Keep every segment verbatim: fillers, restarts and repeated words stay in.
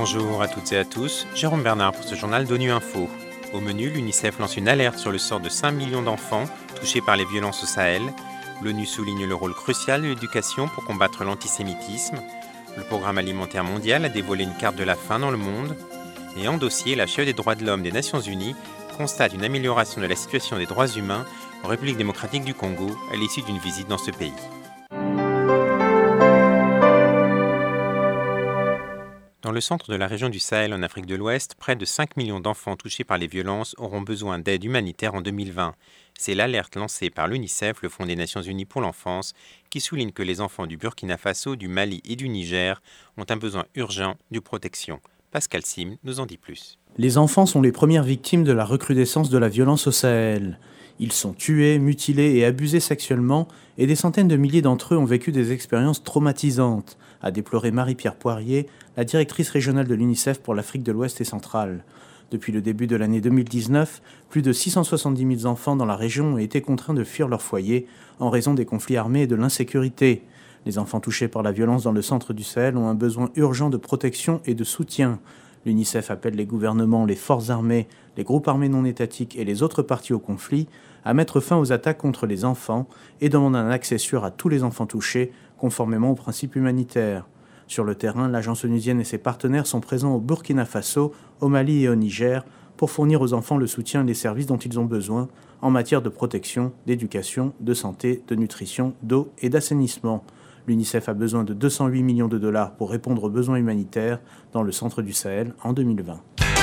Bonjour à toutes et à tous, Jérôme Bernard pour ce journal d'ONU Info. Au menu, l'UNICEF lance une alerte sur le sort de cinq millions d'enfants touchés par les violences au Sahel. L'ONU souligne le rôle crucial de l'éducation pour combattre l'antisémitisme. Le Programme alimentaire mondial a dévoilé une carte de la faim dans le monde. Et en dossier, la chef des droits de l'homme des Nations Unies constate une amélioration de la situation des droits humains en République démocratique du Congo à l'issue d'une visite dans ce pays. Dans le centre de la région du Sahel en Afrique de l'Ouest, près de cinq millions d'enfants touchés par les violences auront besoin d'aide humanitaire en deux mille vingt. C'est l'alerte lancée par l'UNICEF, le Fonds des Nations Unies pour l'enfance, qui souligne que les enfants du Burkina Faso, du Mali et du Niger ont un besoin urgent de protection. Pascal Sim nous en dit plus. Les enfants sont les premières victimes de la recrudescence de la violence au Sahel. Ils sont tués, mutilés et abusés sexuellement, et des centaines de milliers d'entre eux ont vécu des expériences traumatisantes, a déploré Marie-Pierre Poirier, la directrice régionale de l'UNICEF pour l'Afrique de l'Ouest et centrale. Depuis le début de l'année deux mille dix-neuf, plus de six cent soixante-dix mille enfants dans la région ont été contraints de fuir leur foyer en raison des conflits armés et de l'insécurité. Les enfants touchés par la violence dans le centre du Sahel ont un besoin urgent de protection et de soutien. L'UNICEF appelle les gouvernements, les forces armées, les groupes armés non étatiques et les autres parties au conflit à mettre fin aux attaques contre les enfants et demande un accès sûr à tous les enfants touchés, conformément aux principes humanitaires. Sur le terrain, l'agence onusienne et ses partenaires sont présents au Burkina Faso, au Mali et au Niger pour fournir aux enfants le soutien et les services dont ils ont besoin en matière de protection, d'éducation, de santé, de nutrition, d'eau et d'assainissement. L'UNICEF a besoin de deux cent huit millions de dollars pour répondre aux besoins humanitaires dans le centre du Sahel en deux mille vingt.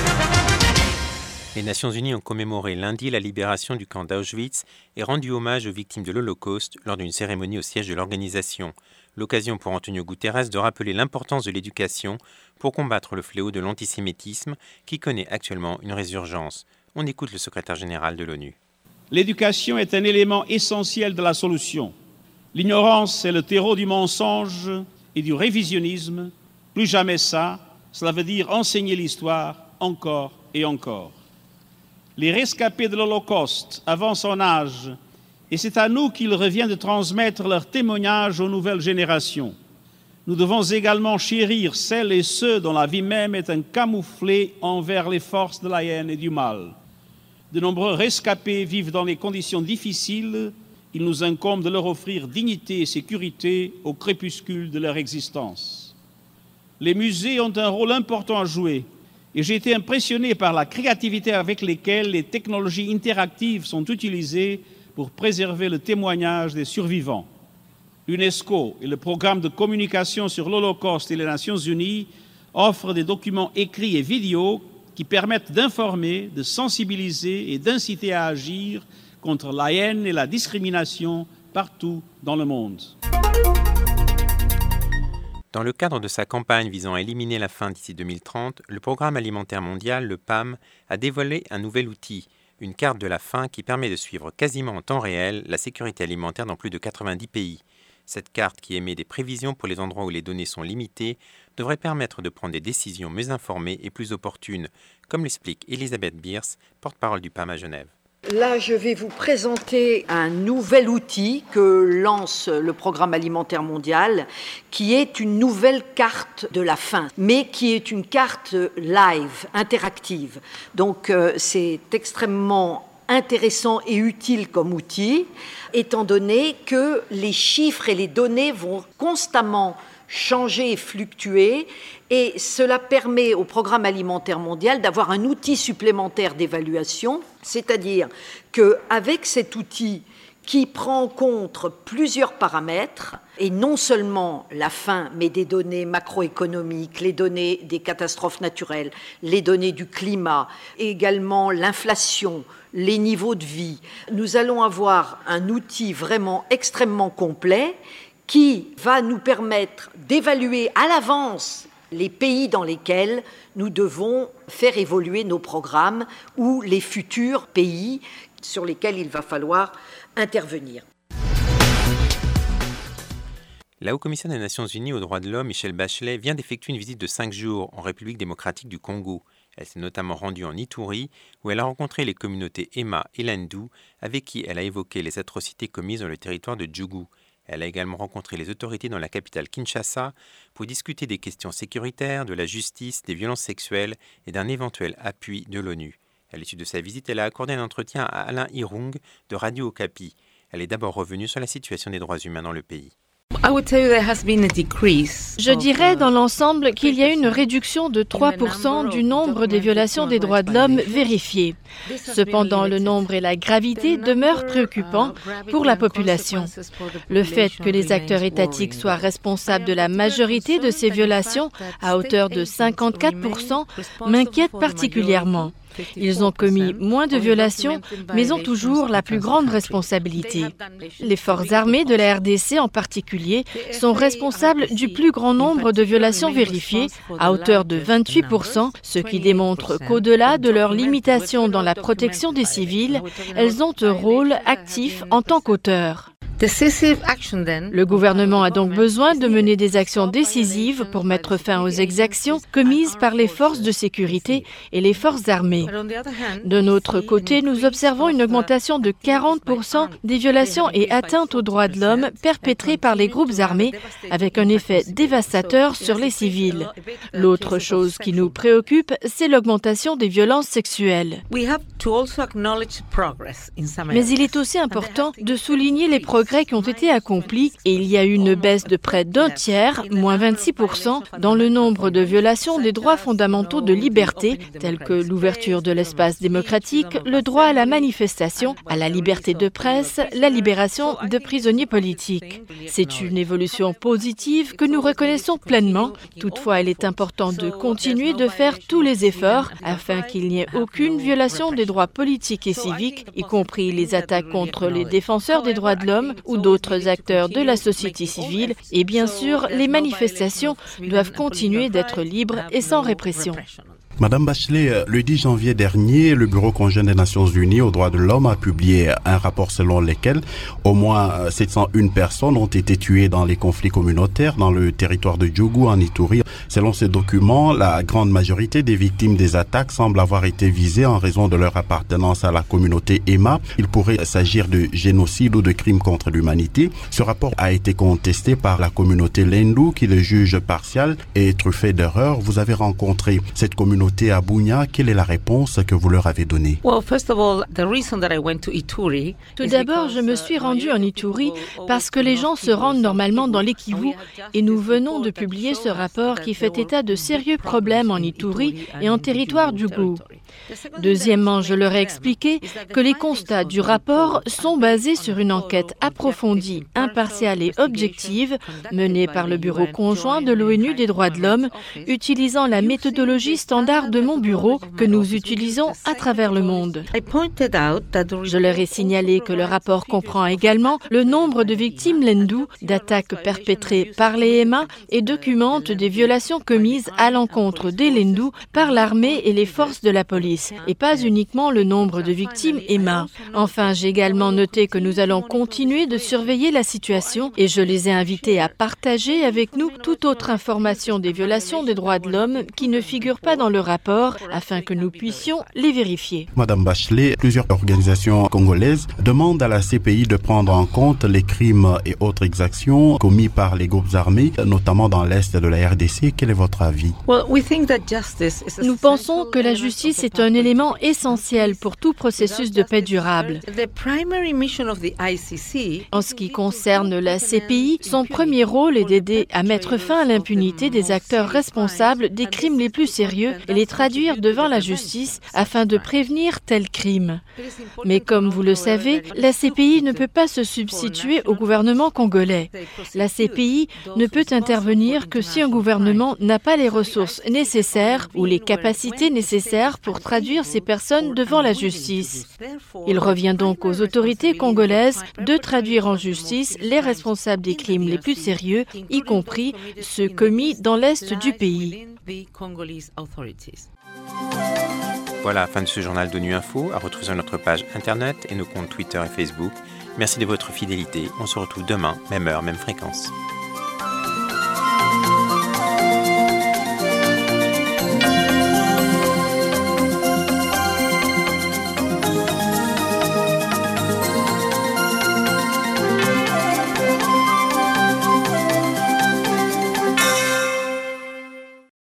Les Nations Unies ont commémoré lundi la libération du camp d'Auschwitz et rendu hommage aux victimes de l'Holocauste lors d'une cérémonie au siège de l'organisation. L'occasion pour Antonio Guterres de rappeler l'importance de l'éducation pour combattre le fléau de l'antisémitisme qui connaît actuellement une résurgence. On écoute le secrétaire général de l'ONU. L'éducation est un élément essentiel de la solution. L'ignorance est le terreau du mensonge et du révisionnisme. Plus jamais ça, cela veut dire enseigner l'histoire encore et encore. Les rescapés de l'Holocauste avancent en âge et c'est à nous qu'il revient de transmettre leur témoignage aux nouvelles générations. Nous devons également chérir celles et ceux dont la vie même est un camouflet envers les forces de la haine et du mal. De nombreux rescapés vivent dans des conditions difficiles. Il nous incombe de leur offrir dignité et sécurité au crépuscule de leur existence. Les musées ont un rôle important à jouer et j'ai été impressionné par la créativité avec laquelle les technologies interactives sont utilisées pour préserver le témoignage des survivants. L'UNESCO et le programme de communication sur l'Holocauste et les Nations Unies offrent des documents écrits et vidéos qui permettent d'informer, de sensibiliser et d'inciter à agir contre la haine et la discrimination partout dans le monde. Dans le cadre de sa campagne visant à éliminer la faim d'ici deux mille trente, le Programme alimentaire mondial, le P A M, a dévoilé un nouvel outil, une carte de la faim qui permet de suivre quasiment en temps réel la sécurité alimentaire dans plus de quatre-vingt-dix pays. Cette carte, qui émet des prévisions pour les endroits où les données sont limitées, devrait permettre de prendre des décisions mieux informées et plus opportunes, comme l'explique Elisabeth Bierce, porte-parole du P A M à Genève. Là, je vais vous présenter un nouvel outil que lance le Programme alimentaire mondial, qui est une nouvelle carte de la faim, mais qui est une carte live, interactive. Donc, euh, c'est extrêmement intéressant et utile comme outil, étant donné que les chiffres et les données vont constamment changer et fluctuer, et cela permet au Programme alimentaire mondial d'avoir un outil supplémentaire d'évaluation, c'est-à-dire qu'avec cet outil qui prend en compte plusieurs paramètres, et non seulement la faim, mais des données macroéconomiques, les données des catastrophes naturelles, les données du climat, et également l'inflation, les niveaux de vie, nous allons avoir un outil vraiment extrêmement complet qui va nous permettre d'évaluer à l'avance les pays dans lesquels nous devons faire évoluer nos programmes ou les futurs pays sur lesquels il va falloir intervenir. La haut-commissaire des Nations Unies aux droits de l'homme, Michelle Bachelet, vient d'effectuer une visite de cinq jours en République démocratique du Congo. Elle s'est notamment rendue en Ituri, où elle a rencontré les communautés Emma et Lendu, avec qui elle a évoqué les atrocités commises dans le territoire de Djougou. Elle a également rencontré les autorités dans la capitale Kinshasa pour discuter des questions sécuritaires, de la justice, des violences sexuelles et d'un éventuel appui de l'ONU. À l'issue de sa visite, elle a accordé un entretien à Alain Irung de Radio Okapi. Elle est d'abord revenue sur la situation des droits humains dans le pays. Je dirais dans l'ensemble qu'il y a une réduction de trois pour cent du nombre des violations des droits de l'homme vérifiées. Cependant, le nombre et la gravité demeurent préoccupants pour la population. Le fait que les acteurs étatiques soient responsables de la majorité de ces violations, à hauteur de cinquante-quatre pour cent, m'inquiète particulièrement. Ils ont commis moins de violations, mais ont toujours la plus grande responsabilité. Les forces armées de la R D C en particulier sont responsables du plus grand nombre de violations vérifiées, à hauteur de vingt-huit pour cent, ce qui démontre qu'au-delà de leurs limitations dans la protection des civils, elles ont un rôle actif en tant qu'auteurs. Le gouvernement a donc besoin de mener des actions décisives pour mettre fin aux exactions commises par les forces de sécurité et les forces armées. De notre côté, nous observons une augmentation de quarante pour cent des violations et atteintes aux droits de l'homme perpétrées par les groupes armés, avec un effet dévastateur sur les civils. L'autre chose qui nous préoccupe, c'est l'augmentation des violences sexuelles. Mais il est aussi important de souligner les progrès qui ont été accomplis et il y a eu une baisse de près d'un tiers, moins vingt-six pour cent, dans le nombre de violations des droits fondamentaux de liberté, tels que l'ouverture de l'espace démocratique, le droit à la manifestation, à la liberté de presse, la libération de prisonniers politiques. C'est une évolution positive que nous reconnaissons pleinement. Toutefois, il est important de continuer de faire tous les efforts afin qu'il n'y ait aucune violation des droits politiques et civiques, y compris les attaques contre les défenseurs des droits de l'homme ou d'autres acteurs de la société civile. Et bien sûr, les manifestations doivent continuer d'être libres et sans répression. Madame Bachelet, le dix janvier dernier, le Bureau conjoint des Nations Unies aux droits de l'homme a publié un rapport selon lequel au moins sept cent une personnes ont été tuées dans les conflits communautaires dans le territoire de Djougou en Ituri. Selon ce document, la grande majorité des victimes des attaques semblent avoir été visées en raison de leur appartenance à la communauté Emma. Il pourrait s'agir de génocide ou de crimes contre l'humanité. Ce rapport a été contesté par la communauté Lendu qui le juge partial et truffé d'erreurs. Vous avez rencontré cette communauté à Bunia, quelle est la réponse que vous leur avez donnée? Tout d'abord, je me suis rendue en Ituri parce que les gens se rendent normalement dans les Kivu et nous venons de publier ce rapport qui fait état de sérieux problèmes en Ituri et en territoire Djougou. Deuxièmement, je leur ai expliqué que les constats du rapport sont basés sur une enquête approfondie, impartiale et objective menée par le Bureau conjoint de l'ONU des droits de l'homme, utilisant la méthodologie standard de mon bureau que nous utilisons à travers le monde. Je leur ai signalé que le rapport comprend également le nombre de victimes Lendu d'attaques perpétrées par les Emma et documente des violations commises à l'encontre des Lendu par l'armée et les forces de la police, et pas uniquement le nombre de victimes Emma. Enfin, j'ai également noté que nous allons continuer de surveiller la situation et je les ai invités à partager avec nous toute autre information des violations des droits de l'homme qui ne figure pas dans le rapport afin que nous puissions les vérifier. Madame Bachelet, plusieurs organisations congolaises demandent à la C P I de prendre en compte les crimes et autres exactions commis par les groupes armés, notamment dans l'est de la R D C. Quel est votre avis? Nous pensons que la justice est un élément essentiel pour tout processus de paix durable. En ce qui concerne la C P I, son premier rôle est d'aider à mettre fin à l'impunité des acteurs responsables des crimes les plus sérieux et les traduire devant la justice afin de prévenir tels crimes. Mais comme vous le savez, la C P I ne peut pas se substituer au gouvernement congolais. La C P I ne peut intervenir que si un gouvernement n'a pas les ressources nécessaires ou les capacités nécessaires pour traduire ces personnes devant la justice. Il revient donc aux autorités congolaises de traduire en justice les responsables des crimes les plus sérieux, y compris ceux commis dans l'est du pays. Voilà, fin de ce journal d'ONU Info, à retrouver sur notre page internet et nos comptes Twitter et Facebook. Merci de votre fidélité. On se retrouve demain, même heure, même fréquence.